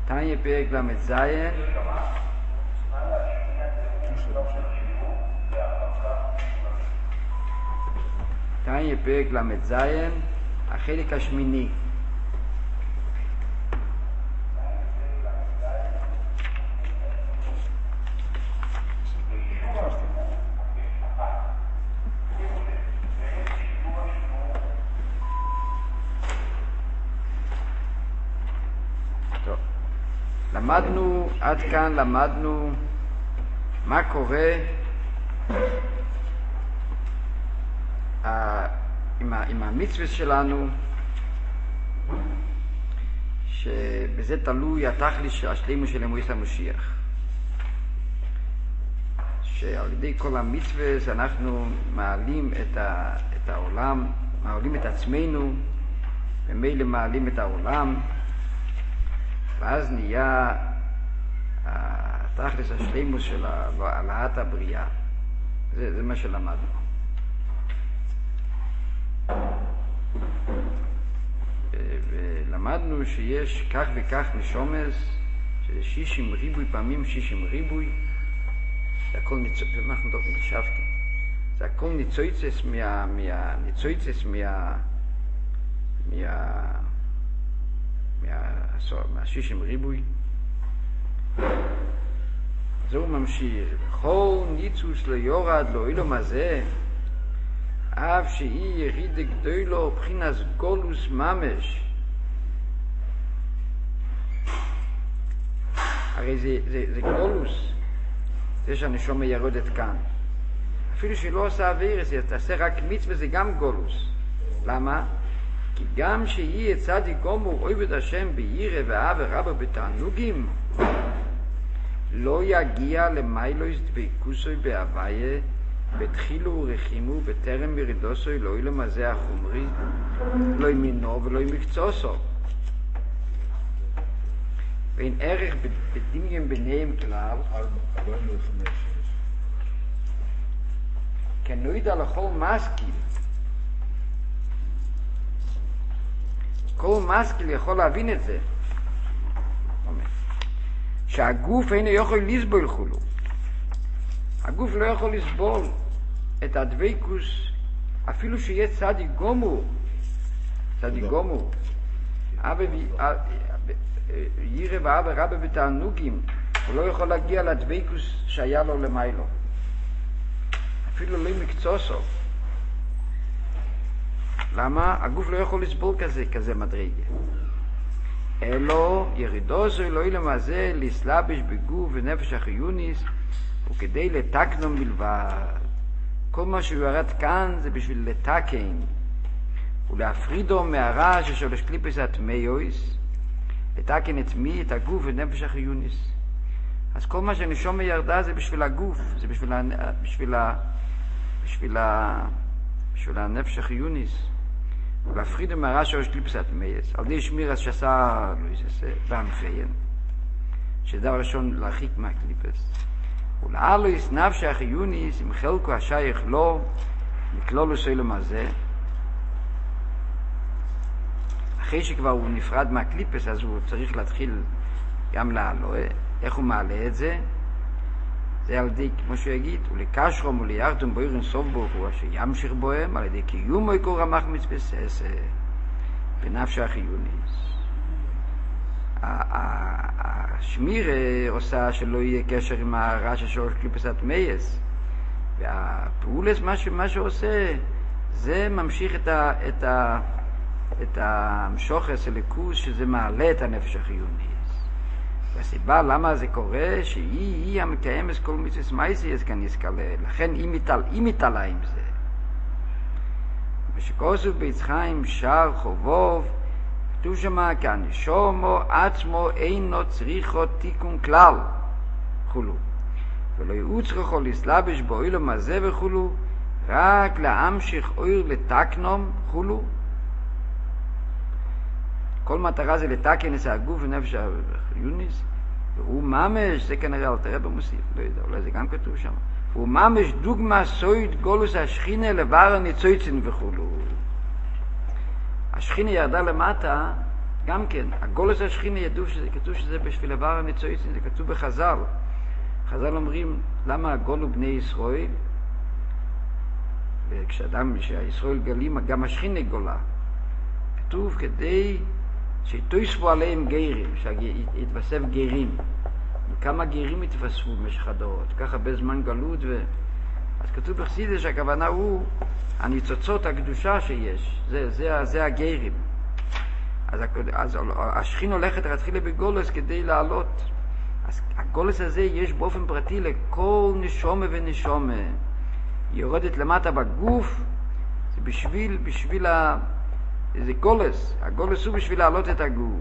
תניא פרק ל"ז. תניא פרק ל"ז, החלק השמיני. למדנו, עד כאן למדנו מה קורה עם המצווה שלנו, שבזה תלוי התכלית של השלמות של אמונות המשיח, שעל ידי כל המצווה אנחנו מעלים את העולם, מעלים את עצמנו, ומילא מעלים את העולם, ואז נהיה התכלס השלימוס של העלאת הבריאה. זה מה שלמדנו. ולמדנו שיש כך וכך נשומס, שזה 60 ריבוי פעמים 60 ריבוי, זה הכל אנחנו דווקא נשבתי, זה הכל ניצויצס ניצויצס מה-60 ריבוי. זהו ממשיך, בכל ניצוס לא יורד לא אילום הזה, אף שהיא ירידה גדולו בחינס גולוס ממש. הרי זה גולוס, זה שהנשמה ירדת כאן. אפילו שהיא לא עושה אווירס, היא תעשה רק מצווה, זה גם גולוס. למה? כי גם שיהיה צדיק גמור עובד השם ביראה ואהבה רבה בתענוגים, לא יגיע למיילוס דבקוסוי בהוויה, בתחילו ורחימו בטרם ירידוסוי לא אילום הזה החומרי, לא ימינו ולא מקצועסו. ואין ערך בדמיון ביניהם כלל, כנוידע לכל משכיל. כל משכיל יכול להבין את זה, שהגוף אינו יכול לסבול חולו. הגוף לא יכול לסבול את הדבקוס, אפילו שיהיה צדיק גמור, צדיק גמור, יראה ואהבה רבה בתענוגים, הוא לא יכול להגיע לדבקוס שהיה לו למיילו, אפילו לא מקצועסו. למה? הגוף לא יכול לסבול כזה מדרגה. אלו ירידוסו לא אילום הזה להסלבש בגוף ונפש החיוניס, וכדי לתקנו מלבד. כל מה שהוא ירד כאן זה בשביל לתקן ולהפרידו מהרע ששולש קליפס הטמאויס, לתקן את מי? את הגוף ונפש החיוניס. אז כל מה שנשמה ירדה זה בשביל הגוף, זה בשביל הנפש החיוניס, ולהפרידו מהרע ששולש קליפס הטמאויס. על די שמירס שעשה בענפיין, שדבר ראשון להרחיק מהקליפס. ולעלויס נפש החיוניס עם חלקו השייך לו מכלולו סוילום הזה, אחרי שכבר הוא נפרד מהקליפס, אז הוא צריך להתחיל גם לעלוי. איך הוא מעלה את זה? זה על ידי, כמו שהוא יגיד, ולקשרום ולירדום בוירן סוף ברוך הוא אשר ימשיך בוהם, על ידי קיום ויקור המחמיץ בססה בנפש החיוניס. השמיר עושה שלא יהיה קשר עם הרע ששורש קליפסת מייס, והפעולס מה שעושה זה ממשיך את המשוחס הליכוס, שזה מעלה את הנפש החיוניס. והסיבה למה זה קורה, שהיא המקיימת כל מצווה מייסיס כאן יסקלה, לכן היא מתעלה עם זה. ושכוסו ביצחיים שר חובוב, כתוב שמה כאן, שומו עצמו אינו צריכו תיקון כלל, חולו. ולא יהיו צריכו לסלבש בו אילום הזה וחולו, רק להמשיך אויר לתקנום, חולו. כל מטרה זה לתקן את הגוף ונפש החיוניס, והוא ממש, זה כנראה אל תראה במוסיף, לא יודע, אולי זה גם כתוב שם, והוא ממש דוגמה סויד גולוס השכינה לבר הניצויצין וחולו. השכינה ירדה למטה גם כן, הגולס השכינה ידעו שזה כתוב שזה בשביל עבר המצויצים, זה כתוב בחז"ל. חז"ל אומרים, למה הגולו בני ישראל? וכשאדם, שהישראל גלים, גם השכינה גולה. כתוב כדי שיתווספו עליהם גרים, שיתווסף גרים. וכמה גרים התווספו במשך הדורות, ככה בזמן גלות. אז כתוב בחסידות שהכוונה הוא הניצוצות הקדושה שיש, זה הגרים. אז השכינה הולכת להתחיל בגולס כדי לעלות. אז הגולס הזה יש באופן פרטי לכל נשומה ונשומה. היא יורדת למטה בגוף, זה בשביל זה גולס. הגולס הוא בשביל לעלות את הגוף.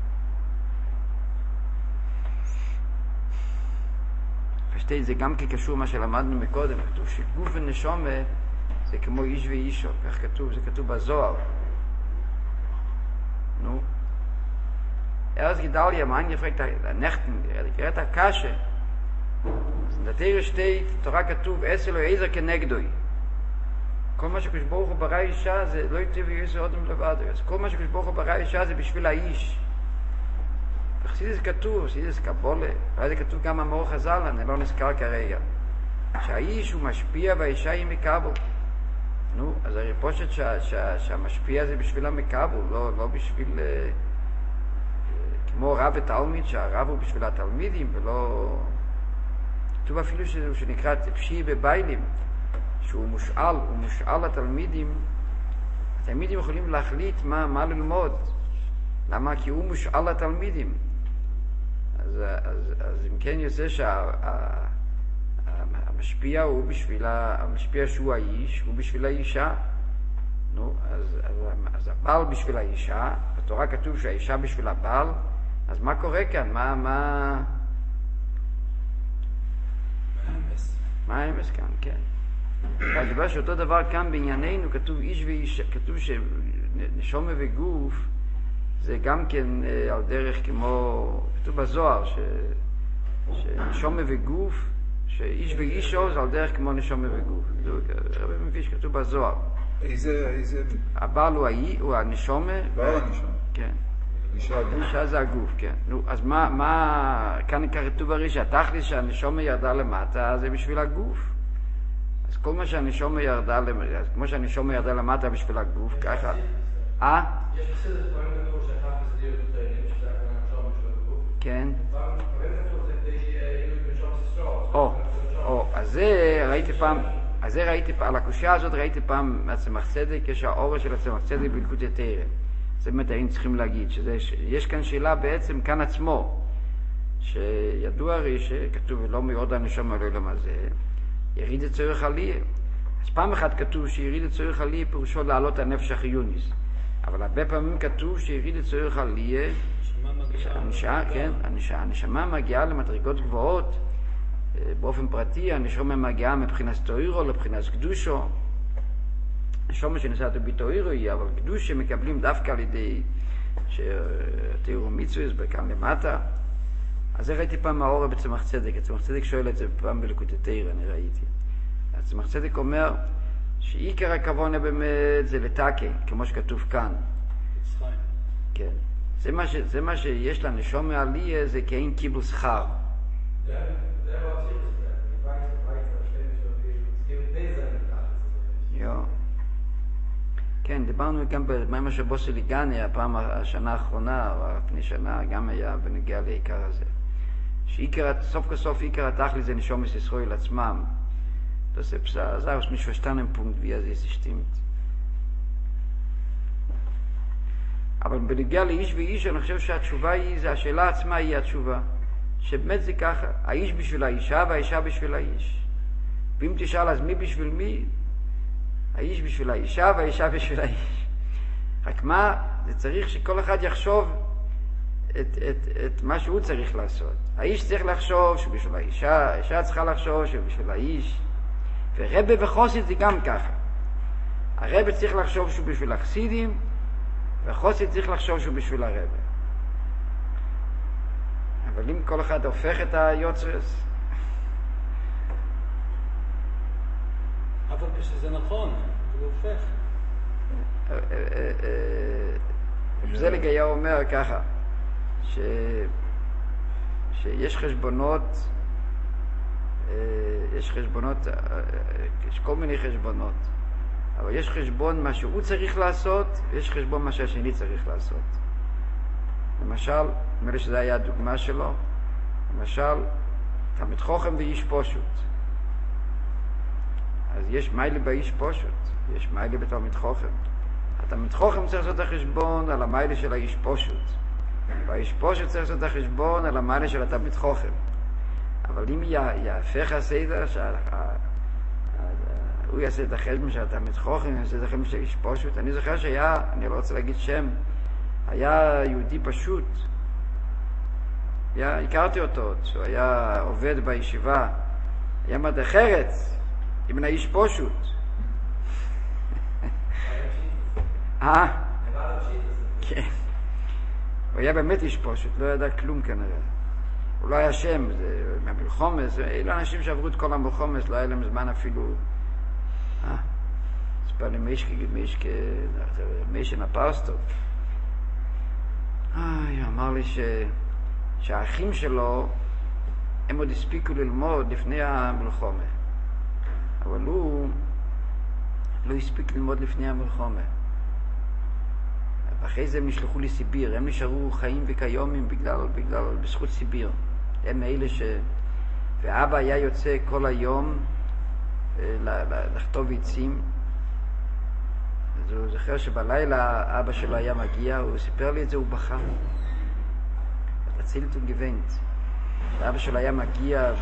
פשטי, זה גם כקשור מה שלמדנו מקודם. כתוב שגוף ונשומה זה כמו איש ואישו. כך כתוב, זה כתוב בזוהר. נו. אז גדליה, מה אני אפרק את הנכתן, לקראת הקשה. אז נתיר שתי, תורה כתוב, אסל או עזר כנגדוי. כל מה שקדוש ברוך הוא ברא אישה, זה לא יתיב ויעשה אדם לבד. אז כל מה שקדוש ברוך הוא ברא אישה, זה בשביל האיש. בחסידות זה כתוב, בחסידות זה קבולה. אולי זה כתוב גם במאור חז"ל, אני לא נזכר כרגע. שהאיש הוא משפיע והאישה היא מקבל. נו, אז הריפושת שהמשפיע זה בשביל המקבל, לא בשביל... כמו רב ותלמיד, שהרב הוא בשביל התלמידים, ולא... כתוב אפילו שנקרא פשי בביילים, שהוא מושאל, הוא מושאל לתלמידים. התלמידים יכולים להחליט מה ללמוד. למה? כי הוא מושאל לתלמידים. אז אם כן יוצא שהמשפיע הוא בשביל... המשפיע שהוא האיש, הוא בשביל האישה. נו, אז הבעל בשביל האישה, בתורה כתוב שהאישה בשביל הבעל, אז מה קורה כאן? מה האמס כאן, כן. הדבר שאותו דבר כאן בענייננו, כתוב איש ואישה, כתוב שנשומה וגוף, זה גם כן על דרך כמו, כתוב בזוהר, שנשומה וגוף, שאיש ואישו זה על דרך כמו נשומה וגוף. רבי מביש, כתוב בזוהר. איזה... הבעל הוא הנשומה. בעל הנשומה. כן. אישה זה הגוף, כן. נו, אז כאן כתוב הרי שהתכלית שהנשומה ירדה למטה, זה בשביל הגוף. אז כל מה שהנשומה ירדה למטה, כמו שהנשומה ירדה למטה בשביל הגוף, ככה... יש בסדר דברים כתוב שהתכלית זה להיות תאילים, שזה היה הנשומה בשביל הגוף. כן. אז זה ראיתי פעם, על הקושיה הזאת ראיתי פעם מהצמח צדק, יש האור של הצמח צדק בלקוטי תרא. זה באמת היינו צריכים להגיד, יש כאן שאלה בעצם כאן עצמו, שידוע הרי שכתוב לא מאוד הנשום על העולם הזה, יריד את צורך עליה. אז פעם אחת כתוב שיריד את צורך עליה פירושו לעלות הנפש החיוניס. אבל הרבה פעמים כתוב שיריד את צורך עליה, הנשמה מגיעה למדרגות גבוהות, באופן פרטי, הנשמה מגיעה מבחינת תוירו לבחינת קדושו. הנשמה שנסעת ביתוירו היא, אבל קדושה מקבלים דווקא על ידי תיאור מצווה, בכאן למטה. אז זה ראיתי פעם מהאור בצמח צדק. הצמח צדק שואל את זה פעם בליקוטי תרא, אני ראיתי. הצמח צדק אומר שעיקר הכוונה באמת זה לתקן, כמו שכתוב כאן. כן. זה מה שיש לנשמה עליה, זה כאין קיבול שכר. כן, דיברנו גם במה שבוסי ליגני, הפעם השנה האחרונה, או לפני שנה, גם היה בנגיע לעיקר הזה. סוף כסוף עיקר התכלי זה נשומת ישראל עצמם. Das ist aus nicht verstanden Punkt, wie es stimmt. אבל בנגיע לאיש ואיש, אני חושב שהתשובה היא, זה השאלה עצמה היא התשובה. שבאמת זה ככה, האיש בשביל האישה והאישה בשביל האיש. ואם תשאל אז מי בשביל מי? האיש בשביל האישה והאישה בשביל האיש. רק מה, זה צריך שכל אחד יחשוב את מה שהוא צריך לעשות. האיש צריך לחשוב שבשביל האישה, האישה צריכה לחשוב שבשביל האיש. ורבא וחוסית זה גם ככה. הרבא צריך לחשוב שהוא בשביל החסידים, וחוסית צריך לחשוב שהוא בשביל הרבא. אבל אם כל אחד הופך את היוצרס... אבל כשזה נכון, זה הופך. זליג היה אומר ככה, שיש חשבונות, יש כל מיני חשבונות, אבל יש חשבון מה שהוא צריך לעשות, ויש חשבון מה שהשני צריך לעשות. למשל, נראה שזה היה הדוגמה שלו, למשל, תלמיד חכם ואיש פשוט. אז יש מיילה באיש פשוט, יש מיילה בתלמיד חכם. התלמיד חכם צריך לעשות את החשבון על המיילה של האיש פשוט. והאיש פשוט צריך לעשות את החשבון על המיילה של התלמיד חכם. אבל אם יהפך הסדר, הוא יעשה את החשבון של התלמיד חכם, יעשה את החשבון של האיש פשוט. אני זוכר שהיה, אני לא רוצה להגיד שם, היה יהודי פשוט, הכרתי אותו, שהוא היה עובד בישיבה, היה מדריך ארץ, עם האיש פשוט. כן. הוא היה באמת איש פשוט, לא ידע כלום כנראה. הוא לא היה שם, זה מהמלחומס, אלו אנשים שעברו את כל המלחומס, לא היה להם זמן אפילו. ספר לי מישן הפרסטוב. אמר לי שהאחים שלו, הם עוד הספיקו ללמוד לפני המלחומה. אבל הוא לא הספיק ללמוד לפני המלחומה. אחרי זה הם נשלחו לסיביר, הם נשארו חיים וקיומים בזכות סיביר. הם אלה ואבא היה יוצא כל היום לחטוב עצים. אז הוא זוכר שבלילה אבא שלו היה מגיע, הוא סיפר לי את זה, הוא בכה. הצילת וגוונט. שאבא שלו היה מגיע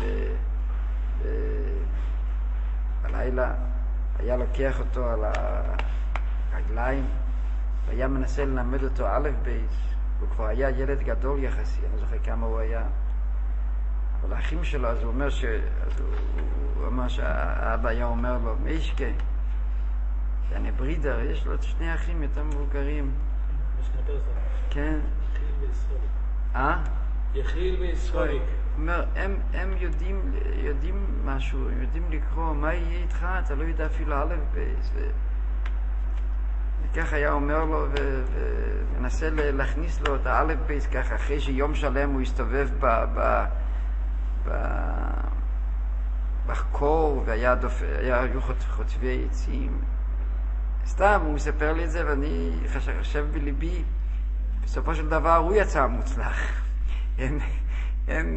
בלילה היה לוקח אותו על הרגליים, והיה מנסה ללמד אותו א' בייס. הוא כבר היה ילד גדול יחסי, אני זוכר כמה הוא היה. אבל האחים שלו, אז הוא אומר שהאבא היה אומר לו, מישקה, שאני ברידר, יש לו שני אחים יותר מבוגרים. כן. יחיל וישרויק. הוא אומר, הם יודעים משהו, הם יודעים לקרוא, מה יהיה איתך? אתה לא יודע אפילו א' בייס. וכך היה אומר לו, ומנסה להכניס לו את האלף בייס ככה, אחרי שיום שלם הוא הסתובב בחקור, והיו חוטבי עצים. סתם, הוא מספר לי את זה, ואני חושב בליבי, בסופו של דבר הוא יצא מוצלח. הם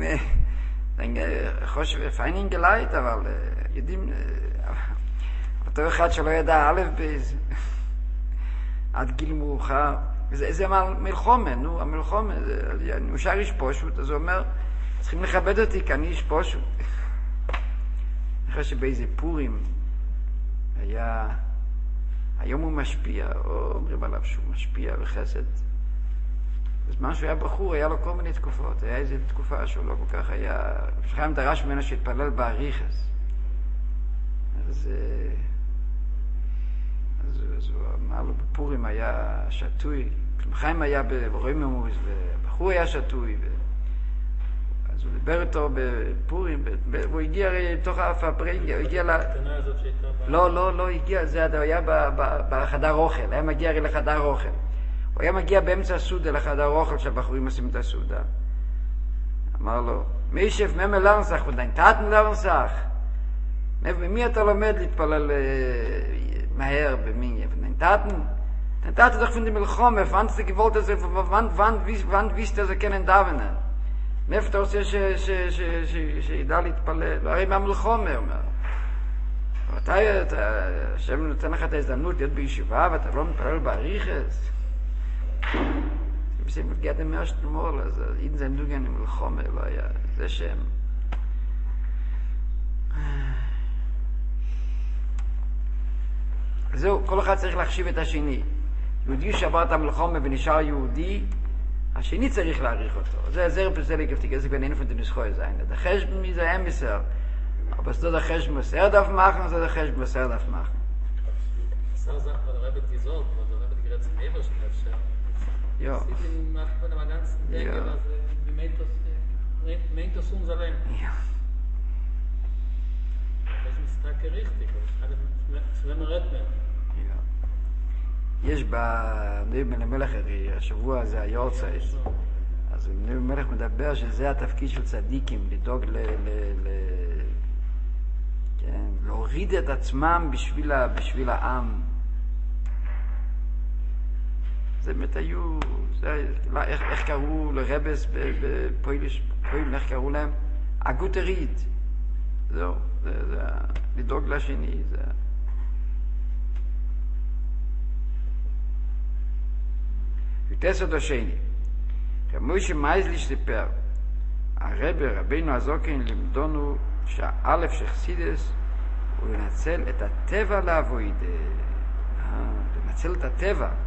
חושב, פיינינג גלייט, אבל יודעים, אותו אחד שלא ידע אלף בייס, עד גיל מאוחר, זה מלחומה, נו, המלחומה, הוא שר איש פשוט, אז הוא אומר, צריכים לכבד אותי, כי אני איש פשוט. אחרי שבאיזה פורים, היום הוא משפיע, או אומרים עליו שהוא משפיע וחסד. בזמן שהוא היה בחור, היה לו כל מיני תקופות, היה איזו תקופה שהוא לא כל כך היה, חיים דרש ממנו שהתפלל באריכס. אז הוא אמר לו, בפורים היה שטוי, חיים היה ברויממוס, ובחור היה שטוי, אז הוא דיבר איתו בפורים, והוא הגיע לתוך הפברנגיה, הוא הגיע לא הגיע, זה היה בחדר אוכל, היה מגיע הרי לחדר אוכל. הוא היה מגיע באמצע הסעודה לחדר אוכל שהבחורים עושים את הסעודה. אמר לו, מי ישב ממל לרנסך, ודאין תתן לרנסך? ממי אתה לומד להתפלל מהר במיניה? ודאין תתן? Taten doch von der Milchome, wann du gewollt hast, wann wisst du, können davenen. מאיפה עושה שידע להתפלל? לא, הרי מהמלחומה, אומר. השם נותן לך את ההזדמנות להיות בישיבה, ואתה לא מתפלל באריכס. אם מגיע את המאה שתמול, אז אין זה נוגן עם מלחומה, לא היה. זה שם. זהו, כל אחד צריך להחשיב את השני. יהודי שעבר את המלחומה ונשאר יהודי, השני צריך להעריך אותו. זה זר פסלי כפתיק, זה בינינו von den Nischoi sein. Der Cheshben ist ein Emisser. Aber es ist der Cheshben, was darf machen, es ist der Cheshben, was darf machen. Das ist auch, was der Rebbe gesagt, was der Rebbe gerät zum Eberschen öfter. Ja. Das sieht ihm nach von dem ganzen Denken, was meint das unser Leben. Ja. Das ist stark richtig. Das ist wenn man redet. יש בנביא בן המלך, השבוע הזה היורצייט, אז נביא בן המלך מדבר שזה התפקיד של צדיקים, לדאוג כן, להוריד את עצמם בשביל העם. זה באמת היו, איך קראו לרבס בפויליש, איך קראו להם? הגוטריד. זהו, זה לדאוג לשני. זה... ותסוד השני, כמו שמייזליש סיפר, רבינו הזוקין לימדונו שהאלף של חסידס הוא לנצל את הטבע לעבוד. לנצל את הטבע.